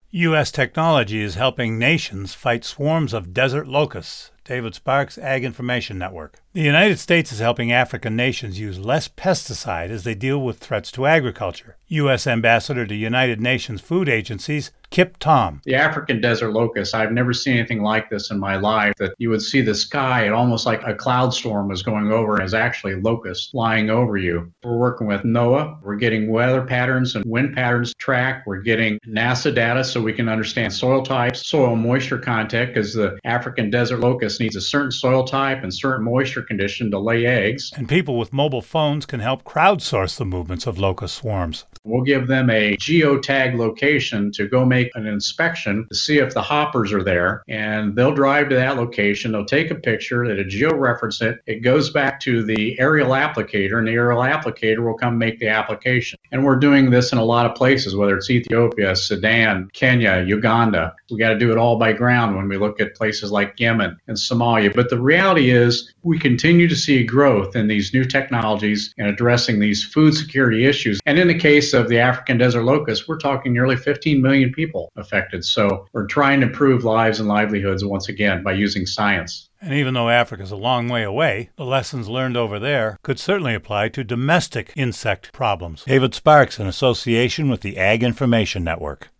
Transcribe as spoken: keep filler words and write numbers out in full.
U S technology is helping nations fight swarms of desert locusts. David Sparks, Ag Information Network. The United States is helping African nations use less pesticide as they deal with threats to agriculture. U S Ambassador to United Nations Food Agencies, Kip Tom. The African desert locust, I've never seen anything like this in my life, that you would see the sky, it almost like a cloud storm was going over, and is actually locusts flying over you. We're working with NOAA. We're getting weather patterns and wind patterns tracked. We're getting NASA data so we can understand soil types, soil moisture content, because the African desert locust needs a certain soil type and certain moisture condition to lay eggs. And people with mobile phones can help crowdsource the movements of locust swarms. We'll give them a geotag location to go make an inspection to see if the hoppers are there, and they'll drive to that location. They'll take a picture, it'll georeference it. It goes back to the aerial applicator, and the aerial applicator will come make the application. And we're doing this in a lot of places, whether it's Ethiopia, Sudan, Kenya, Uganda. We got to do it all by ground when we look at places like Yemen and Somalia. But the reality is we continue to see growth in these new technologies and addressing these food security issues. And in the case of the African desert locust, we're talking nearly fifteen million people affected. So we're trying to improve lives and livelihoods once again by using science. And even though Africa's a long way away, the lessons learned over there could certainly apply to domestic insect problems. David Sparks, in association with the Ag Information Network.